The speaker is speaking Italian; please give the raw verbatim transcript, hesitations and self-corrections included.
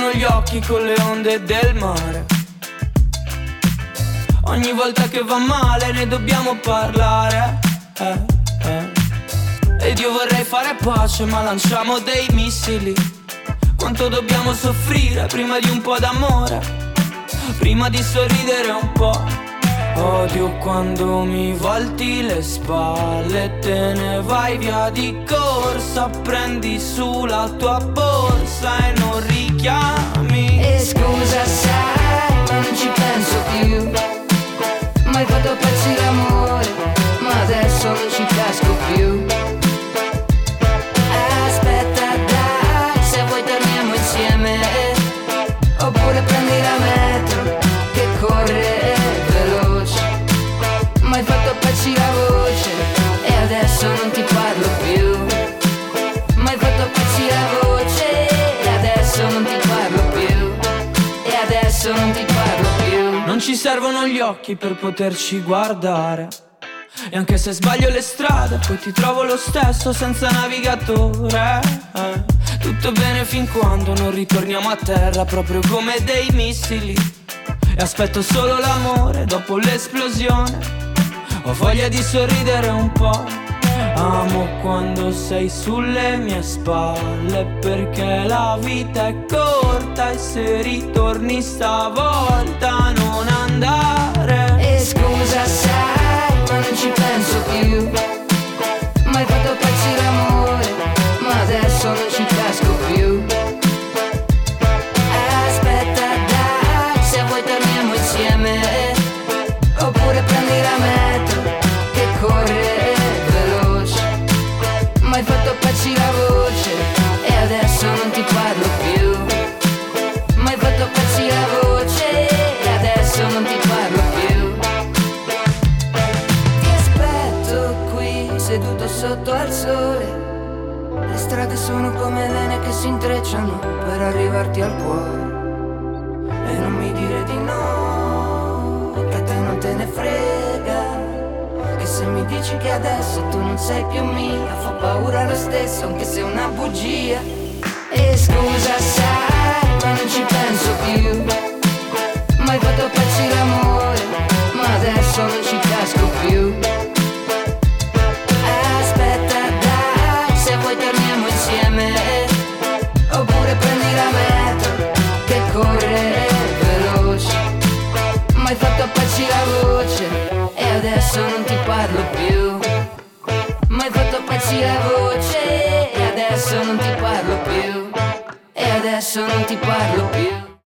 servono gli occhi con le onde del mare. Ogni volta che va male ne dobbiamo parlare, eh, eh. Ed io vorrei fare pace ma lanciamo dei missili. Quanto dobbiamo soffrire prima di un po' d'amore, prima di sorridere un po'. Odio quando mi volti le spalle e te ne vai via di corsa. Prendi su la tua borsa e non richiami. E scusa sai, ma non ci penso più. M'hai fatto pezzi d'amore, ma adesso non ci casco più. Aspetta dai, se vuoi torniamo insieme. Oppure prendi la metro che corre veloce. M'hai fatto pezzi la voce e adesso non ti parlo più. M'hai fatto pezzi la voce e adesso non ti parlo più. E adesso non ti parlo più. Non ci servono gli occhi per poterci guardare. E anche se sbaglio le strade poi ti trovo lo stesso senza navigatore, eh. Tutto bene fin quando non ritorniamo a terra, proprio come dei missili. E aspetto solo l'amore dopo l'esplosione. Ho voglia di sorridere un po'. Amo quando sei sulle mie spalle, perché la vita è corta e se ritorni stavolta non andare. E scusa sai, ma non ci penso più. M'hai fatto pezzi d'amore, ma adesso non ci casco più. Aspetta dai, se vuoi torniamo insieme. Oppure prendi la metro che corre veloce. M'hai fatto pezzi la voce e adesso non ti parlo più. M'hai fatto pezzi la voce e adesso non ti parlo più. Ti aspetto qui seduto sotto al sole. Le strade sono come vene che si intrecciano per arrivarti al cuore. E non mi dire di no, che a te non te ne frega. E se mi dici che adesso tu non sei più mia, fa paura lo stesso anche se è una bugia. E scusa sai, ma non ci penso più. M'hai fatto pezzi d'amore, ma adesso non ci casco più. Aspetta dai, se vuoi torniamo insieme. Oppure prendi la metro che corre veloce. M'hai fatto pezzi la voce e adesso non ti parlo più. M'hai fatto pezzi la voce e adesso non ti parlo più. E adesso non ti parlo più.